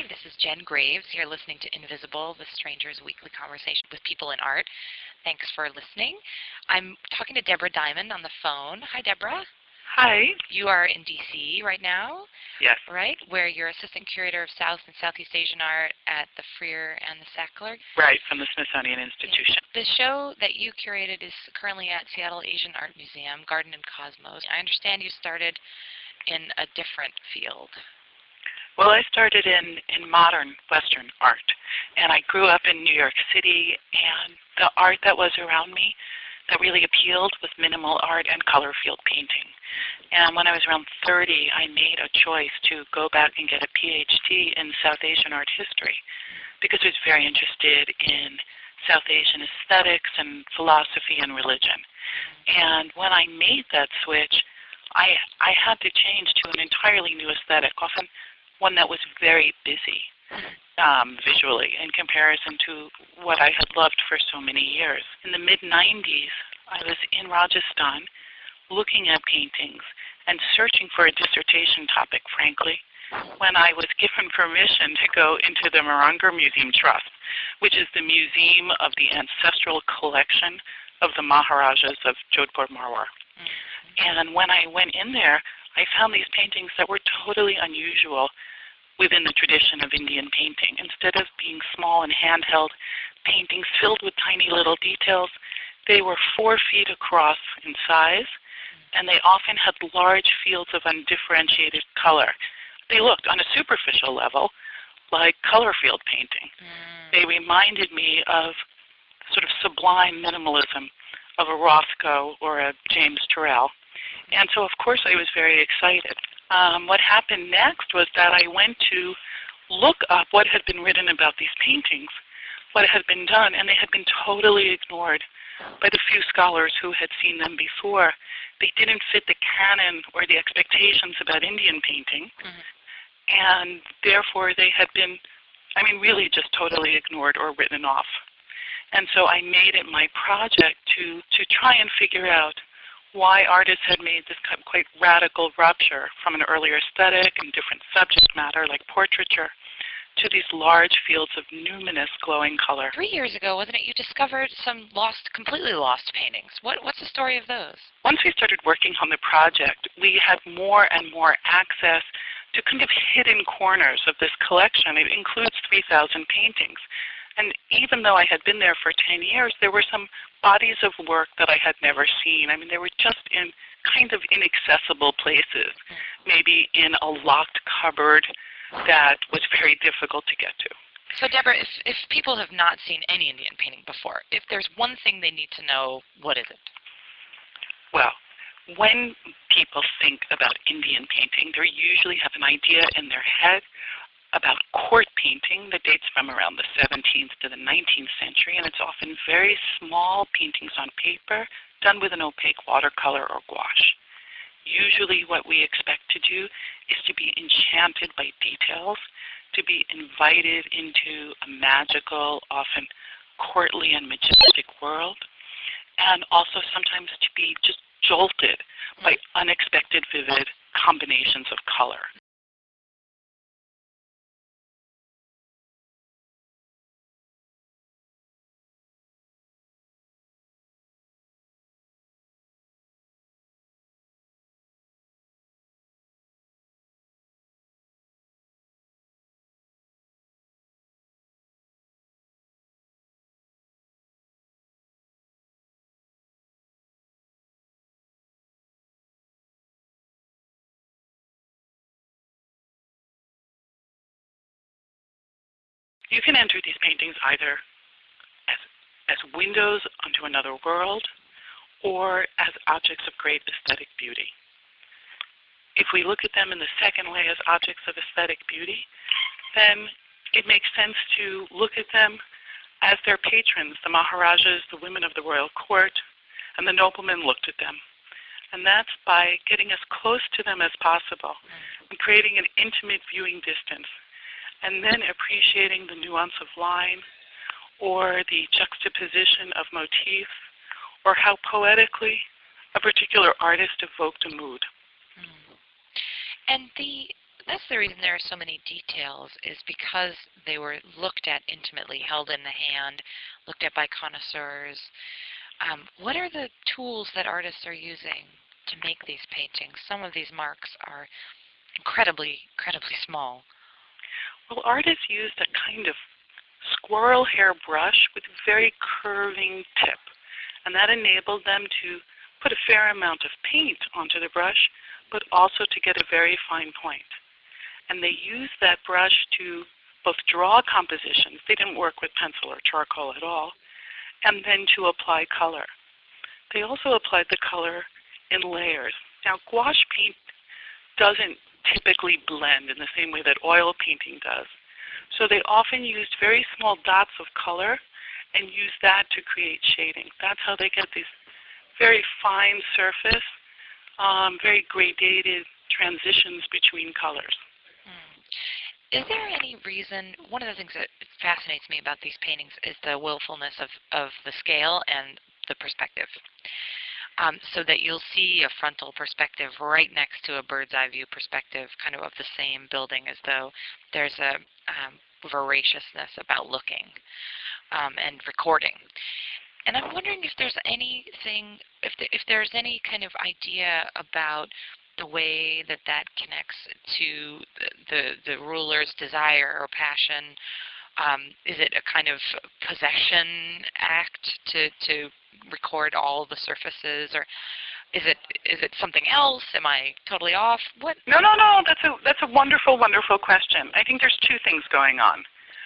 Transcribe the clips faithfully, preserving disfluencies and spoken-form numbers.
This is Jen Graves. You're listening to Invisible, the Stranger's weekly conversation with people in art. Thanks for listening. I'm talking to Deborah Diamond on the phone. Hi, Deborah. Hi. You are in D C right now. Yes. Right? Where you're Assistant Curator of South and Southeast Asian Art at the Freer and the Sackler. Right, from the Smithsonian Institution. Yeah. The show that you curated is currently at Seattle Asian Art Museum, Garden and Cosmos. I understand you started in a different field. Well, I started in, in modern Western art, and I grew up in New York City, and the art that was around me that really appealed was minimal art and color field painting. And when I was around thirty, I made a choice to go back and get a P H D in South Asian art history because I was very interested in South Asian aesthetics and philosophy and religion. And when I made that switch, I, I had to change to an entirely new aesthetic, often one that was very busy um, visually in comparison to what I had loved for so many years. In the mid nineties, I was in Rajasthan looking at paintings and searching for a dissertation topic, frankly, when I was given permission to go into the Mehrangarh Museum Trust, which is the museum of the ancestral collection of the Maharajas of Jodhpur Marwar. And when I went in there, I found these paintings that were totally unusual within the tradition of Indian painting. Instead of being small and handheld paintings filled with tiny little details, they were four feet across in size, and they often had large fields of undifferentiated color. They looked, on a superficial level, like color field painting. Mm. They reminded me of sort of sublime minimalism of a Rothko or a James Turrell. And so, of course, I was very excited. Um, what happened next was that I went to look up what had been written about these paintings, what had been done, and they had been totally ignored by the few scholars who had seen them before. They didn't fit the canon or the expectations about Indian painting, mm-hmm. and therefore they had been, I mean, really just totally ignored or written off. And so I made it my project to, to try and figure out why artists had made this kind of quite radical rupture from an earlier aesthetic and different subject matter like portraiture to these large fields of numinous glowing color. Three years ago, wasn't it, you discovered some lost, completely lost paintings. What, what's the story of those? Once we started working on the project, we had more and more access to kind of hidden corners of this collection. It includes three thousand paintings. And even though I had been there for ten years, there were some bodies of work that I had never seen. I mean, they were just in kind of inaccessible places, maybe in a locked cupboard that was very difficult to get to. So, Deborah, if, if people have not seen any Indian painting before, if there's one thing they need to know, what is it? Well, when people think about Indian painting, they usually have an idea in their head about court painting that dates from around the seventeenth to the nineteenth century, and it's often very small paintings on paper done with an opaque watercolor or gouache. Usually what we expect to do is to be enchanted by details, to be invited into a magical, often courtly and majestic world, and also sometimes to be just jolted by unexpected, vivid combinations of color. You can enter these paintings either as, as windows onto another world or as objects of great aesthetic beauty. If we look at them in the second way as objects of aesthetic beauty, then it makes sense to look at them as their patrons, the Maharajas, the women of the royal court, and the noblemen looked at them. And that's by getting as close to them as possible and creating an intimate viewing distance, and then appreciating the nuance of line or the juxtaposition of motifs or how poetically a particular artist evoked a mood. Mm. And the That's the reason there are so many details, is because they were looked at intimately, held in the hand, looked at by connoisseurs. Um, what are the tools that artists are using to make these paintings? Some of these marks are incredibly, incredibly small. Well, artists used a kind of squirrel hair brush with a very curving tip, and that enabled them to put a fair amount of paint onto the brush, but also to get a very fine point. And they used that brush to both draw compositions. They didn't work with pencil or charcoal at all, and then to apply color. They also applied the color in layers. Now, gouache paint doesn't typically blend in the same way that oil painting does. So they often used very small dots of color and used that to create shading. That's how they get these very fine surface, um, very gradated transitions between colors. Mm. Is there any reason, one of the things that fascinates me about these paintings is the willfulness of, of the scale and the perspective. Um, so that you'll see a frontal perspective right next to a bird's eye view perspective, kind of of the same building, as though there's a um, voraciousness about looking um, and recording. And I'm wondering if there's anything, if, the, if there's any kind of idea about the way that that connects to the, the, the ruler's desire or passion. Um, is it a kind of possession act to, to record all the surfaces, or is it is it something else? Am I totally off? What? No, no, no. That's a that's a wonderful, wonderful question. I think there's two things going on.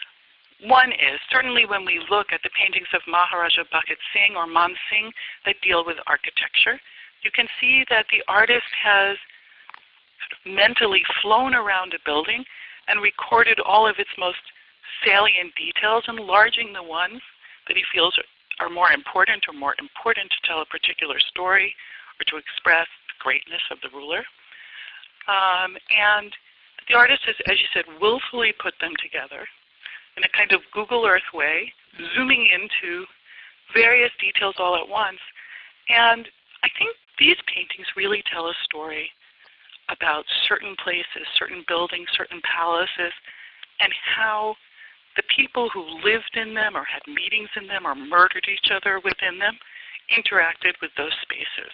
One is certainly when we look at the paintings of Maharaja Bhagat Singh or Man Singh that deal with architecture, you can see that the artist has mentally flown around a building and recorded all of its most salient details, enlarging the ones that he feels are, are more important or more important to tell a particular story or to express the greatness of the ruler. Um, and the artist has, as you said, willfully put them together in a kind of Google Earth way, zooming into various details all at once. And I think these paintings really tell a story about certain places, certain buildings, certain palaces, and how the people who lived in them or had meetings in them or murdered each other within them interacted with those spaces.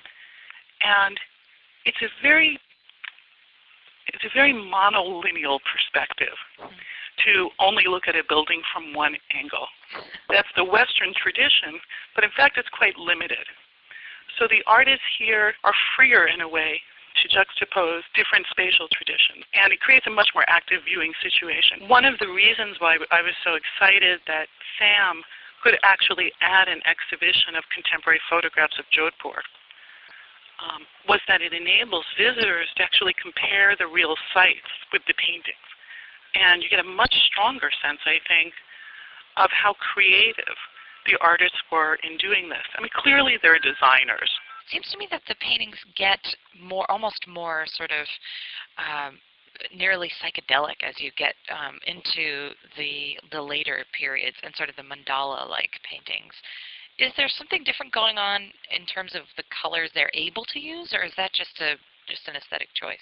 And it's a very, it's a very monolineal perspective to only look at a building from one angle. That's the Western tradition, but in fact it's quite limited. So the artists here are freer in a way to juxtapose different spatial traditions, and it creates a much more active viewing situation. One of the reasons why I was so excited that Sam could actually add an exhibition of contemporary photographs of Jodhpur um, was that it enables visitors to actually compare the real sites with the paintings. And you get a much stronger sense, I think, of how creative the artists were in doing this. I mean, clearly they're designers. It seems to me that the paintings get more, almost more sort of um, nearly psychedelic as you get um, into the the later periods and sort of the mandala-like paintings. Is there something different going on in terms of the colors they're able to use, or is that just a just an aesthetic choice?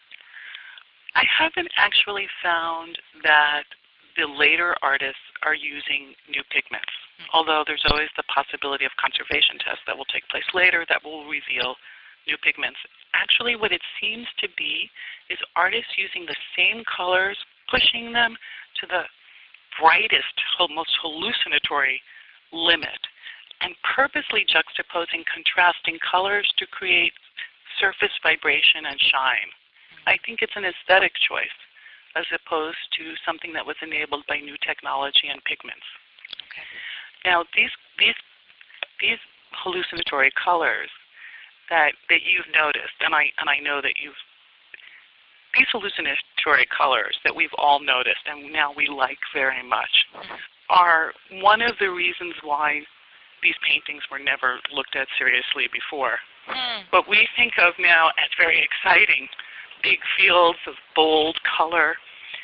I haven't actually found that the later artists are using new pigments, mm-hmm. although there's always the possibility of conservation tests that will take place later that will reveal new pigments. Actually, what it seems to be is artists using the same colors, pushing them to the brightest, most hallucinatory limit, and purposely juxtaposing contrasting colors to create surface vibration and shine. I think it's an aesthetic choice as opposed to something that was enabled by new technology and pigments. Okay. Now, these these these hallucinatory colors that that you've noticed, and I and I know that you've these hallucinatory colors that we've all noticed and now we like very much, mm-hmm. are one of the reasons why these paintings were never looked at seriously before. Mm. What we think of now as very exciting, big fields of bold color,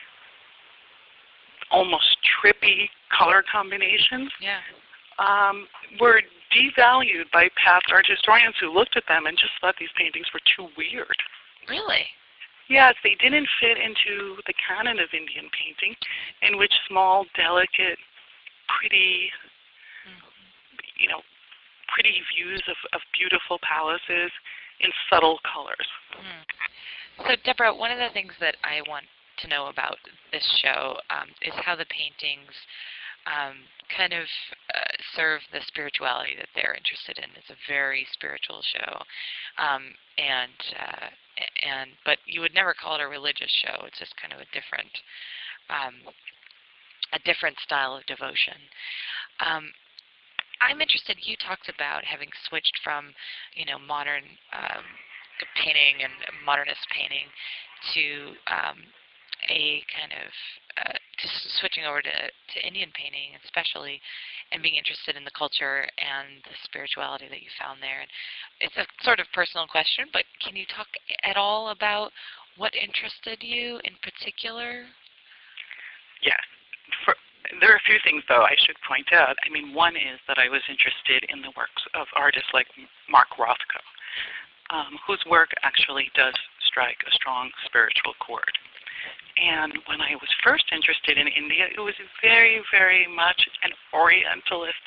almost trippy color combinations, yeah. um, were devalued by past art historians who looked at them and just thought these paintings were too weird. Really? Yes, they didn't fit into the canon of Indian painting, in which small, delicate, pretty, you know, pretty views of, of beautiful palaces in subtle colors. Mm. So, Deborah, one of the things that I want to know about this show um, is how the paintings um, kind of uh, serve the spirituality that they're interested in. It's a very spiritual show, um, and uh, and but you would never call it a religious show. It's just kind of a different um, a different style of devotion. Um, I'm interested. You talked about having switched from, you know, modern um, painting and modernist painting to um, a kind of uh, to switching over to, to Indian painting, especially, and being interested in the culture and the spirituality that you found there. And it's a sort of personal question, but can you talk at all about what interested you in particular? Yes. For, there are a few things, though, I should point out. I mean, one is that I was interested in the works of artists like Mark Rothko, um, whose work actually does strike a strong spiritual chord. And when I was first interested in India, it was very, very much an Orientalist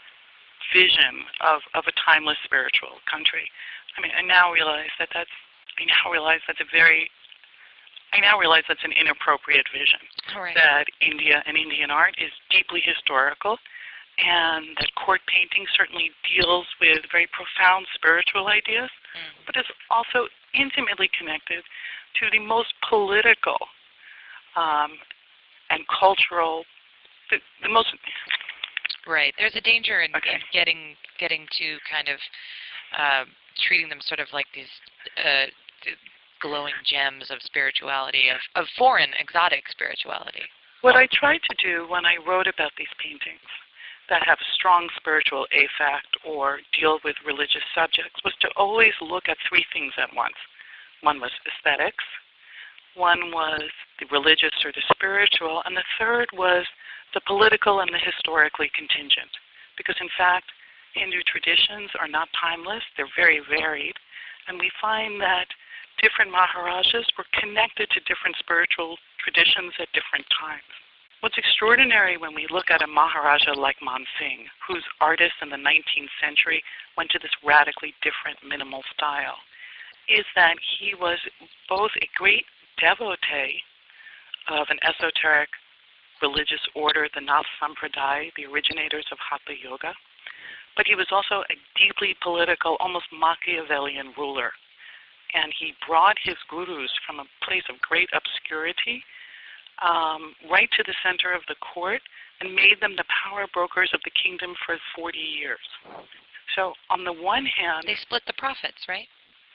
vision of, of a timeless spiritual country. I mean, I now realize that that's, I now realize that's a very, I now realize that's an inappropriate vision. Right. That India and Indian art is deeply historical, and that court painting certainly deals with very profound spiritual ideas, mm. but is also intimately connected to the most political um, and cultural, the, the most... Right. There's a danger in, okay. in getting getting to kind of uh, treating them sort of like these uh, glowing gems of spirituality, of, of foreign, exotic spirituality. What I tried to do when I wrote about these paintings that have strong spiritual affect or deal with religious subjects was to always look at three things at once. One was aesthetics, one was the religious or the spiritual, and the third was the political and the historically contingent. Because in fact, Hindu traditions are not timeless, they're very varied, and we find that different Maharajas were connected to different spiritual traditions at different times. What's extraordinary when we look at a Maharaja like Man Singh, whose artists in the nineteenth century went to this radically different minimal style, is that he was both a great devotee of an esoteric religious order, the Nath Sampradaya, the originators of Hatha Yoga, but he was also a deeply political, almost Machiavellian ruler. And he brought his gurus from a place of great obscurity um, right to the center of the court and made them the power brokers of the kingdom for forty years. So on the one hand... They split the profits, right?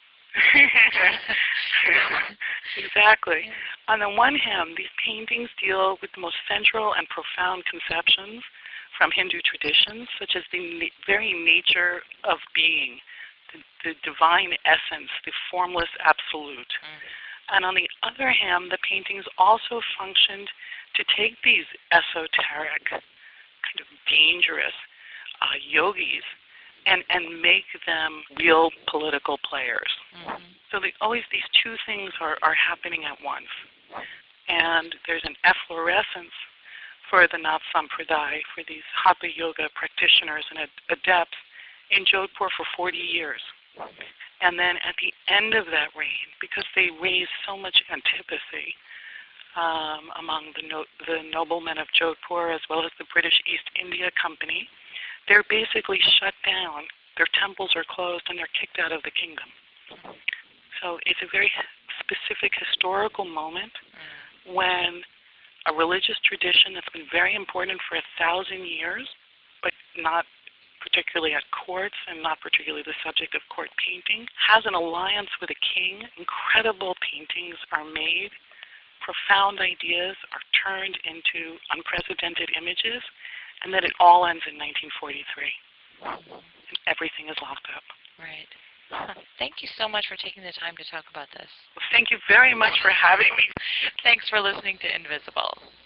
Exactly. On the one hand, these paintings deal with the most central and profound conceptions from Hindu traditions, such as the na- very nature of being, the, the divine essence, the formless absolute. Mm. And on the other hand, the paintings also functioned to take these esoteric, kind of dangerous uh, yogis and, and make them real political players. Mm-hmm. So the, always these two things are, are happening at once. And there's an efflorescence for the Nath Sampradaya, for these Hatha Yoga practitioners and ad- adepts in Jodhpur for forty years. And then at the end of that reign, because they raised so much antipathy um, among the, no- the noblemen of Jodhpur as well as the British East India Company, they're basically shut down, their temples are closed, and they're kicked out of the kingdom. So it's a very specific historical moment when a religious tradition that's been very important for a thousand years, but not particularly at courts and not particularly the subject of court painting, has an alliance with a king. Incredible paintings are made. Profound ideas are turned into unprecedented images, and then it all ends in nineteen forty-three. And everything is locked up. Right. Thank you so much for taking the time to talk about this. Well, thank you very much for having me. Thanks for listening to Invisible.